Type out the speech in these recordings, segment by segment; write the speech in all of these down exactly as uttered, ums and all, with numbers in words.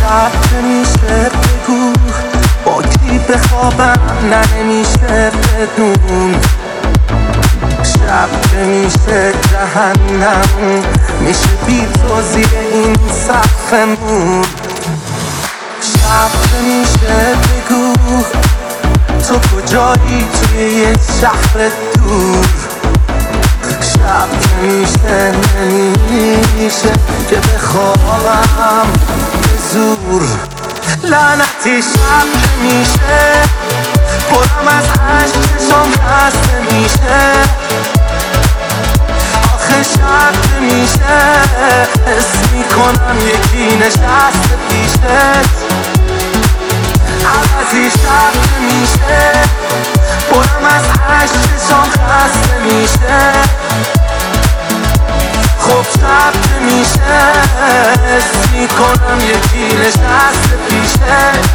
شب که میشه بگو با کی بخوابم، نه نمیشه بدون. شب که میشه جهنم، میشه بی تو زیر این سقفمون. شب که میشه بگو تو کجایی توی یه شهر دور. شب که میشه نمیشه که بخوابم به زور. لعنتی شب که میشه پرم از عشق چشم خسته میشه. آخه شب که میشه حس میکنم یکی نشسته پیشت. عوضی شب که میشه پرم از عشق چشم خسته میشه. خب شب که میشه حس میکنم یکی نشسته پیشت.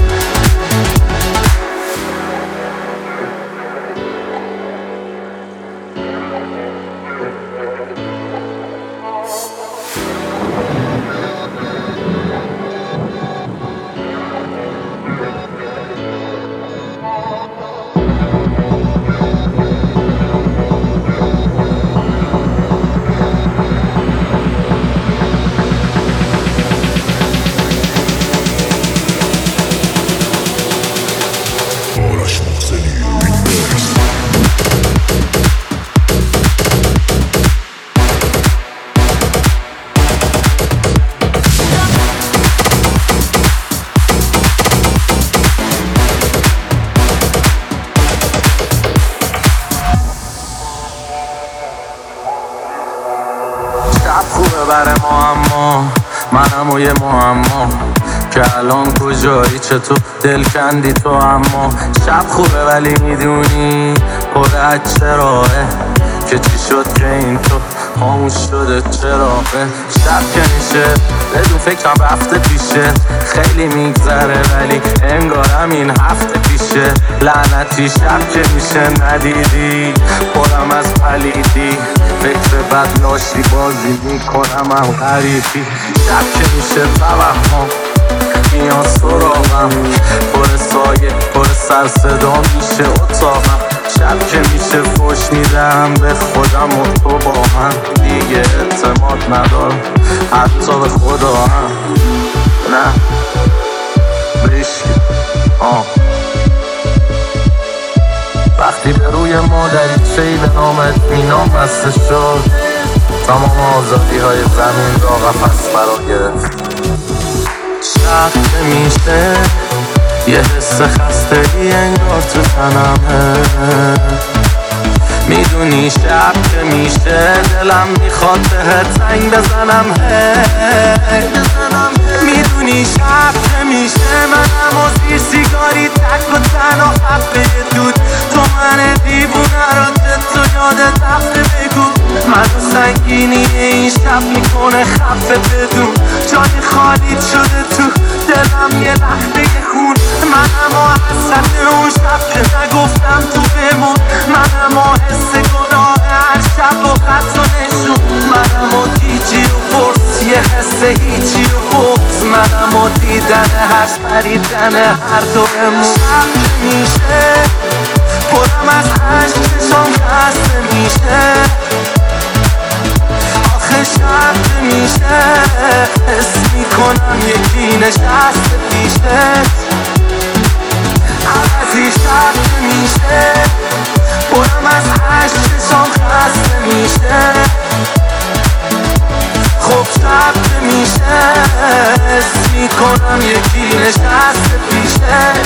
خوبه بره ما، اما منم و یه معما که الان کجایی، چطور دل کندی تو. اما شب خوبه ولی میدونی پر از چراهه که چی شد که این تو خاموش شده چراغه. شب که میشه بدون فکرم رفته پیشه، خیلی میگذره ولی انگارم این هفته پیشه. لعنتی شب که میشه ندیدی پرم از پلیدی، فکر بد لاشی بازی میکنم هم غریبی. شب که میشه توهم میان سراغم، پر سایه پر سر صدا میشه اتاقم. شب که میشه فوش میدم به خودم و تو با هم، دیگه اعتماد ندارم حتی به خدا هم. نه بشی آه وقتی به روی مادری چهی به نامت مینام بسته شد، تمام آزادی های زمین را قفس فرا گرفت. شب که میشه یه حس خستگی انگار تو تنمه. میدونی شب که میشه دلم میخواد بهت زنگ بزنم. میدونی شب که میشه منم و زیر سیگاری تک و تنها خفه دود. تو من دیوونه را تو یادت رفته بگو. منو سنگینی این شب میکنه خفه بدون. جای خالی شده تو دلم یه لحظه خون. منم و حسرت اون شب که نگفتم تو بمون. منم و حس گناه هر شب و خط و نشون. منم و دیجی و فرس یه حس هیچی و بغز. منم و دیدن هشت پریدن هر دو بمون. شب که میشه پرم از عشق چشم خسته میشه. آخه شب که میشه حس میکنم یکی نشسته پیشت. عوضی شب که میشه پرم از عشق چشم خسته میشه. خب شب که میشه حس میکنم یکی نشسته پیشت.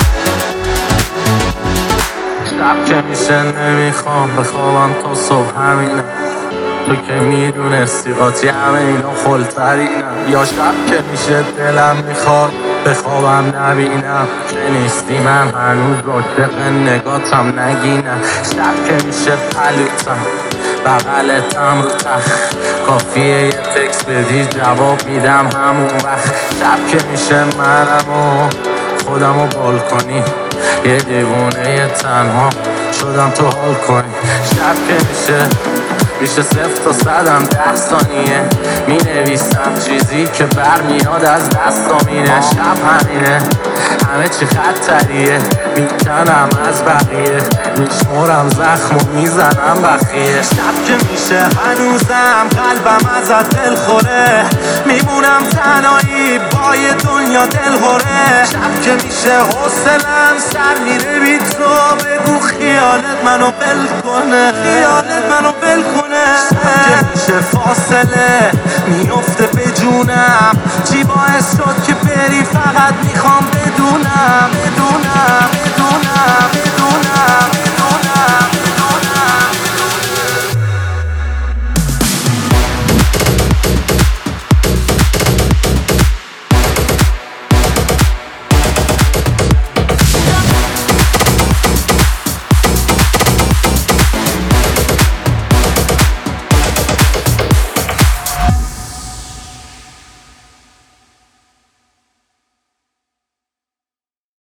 شب که میشه نمیخوام بخوابم تا صبح همینه. تو که میدونستی قاطی همه اینا خلطرینم. یا شب که میشه دلم میخواد بخوابم نبینم که نیستی، من هنوز عاشق نگاتم نگینم. شب که میشه پلوتم بغلتم رو تخت، کافیه یه تکس بدی جواب میدم همون وقت. شب که میشه منم و خودم و بالکنی، یه دیوونه یه تنها شدم تو حال کنی. شب که میشه میشه صفر تا صدم ده ثانیه می نویسم چیزی که برمیاد از دستامینه. شب همینه همه چی خطریه، میکنم از بقیه، میشمرم زخم و میزنم بخیه. شب که میشه هنوزم قلبم ازت دل خوره، میمونم تنهایی با یه دنیا دل خوره. شب که میشه حوصلم سر میره بی تو، بگو خیالت منو بل کنه، خیالت منو بل کنه. شب که میشه فاصله میفته به جونم، چی باید